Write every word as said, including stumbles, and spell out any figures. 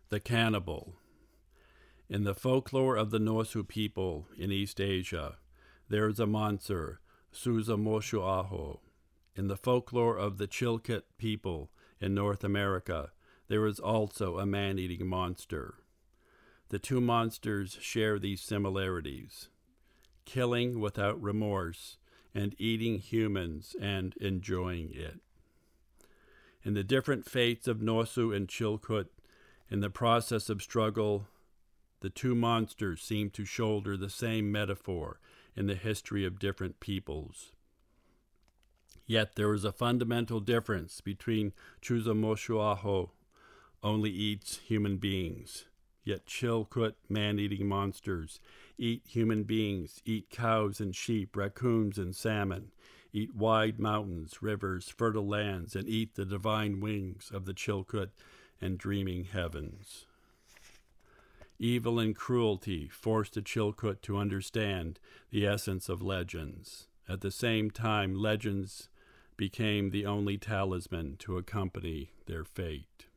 The cannibal. In the folklore of the Norsu people in East Asia, there is a monster, Susamoshuaho. In the folklore of the Chilkat people in North America, there is also a man-eating monster. The two monsters share these similarities: killing without remorse and eating humans and enjoying it. In the different fates of Norsu and Chilkat, in the process of struggle, the two monsters seem to shoulder the same metaphor in the history of different peoples. Yet there is a fundamental difference between Susamoshuaho only eats human beings, yet Chilkat man-eating monsters eat human beings, eat cows and sheep, raccoons and salmon, eat wide mountains, rivers, fertile lands, and eat the divine wings of the Chilkat and dreaming heavens. Evil and cruelty forced the Chilkat to understand the essence of legends. At the same time, legends became the only talisman to accompany their fate.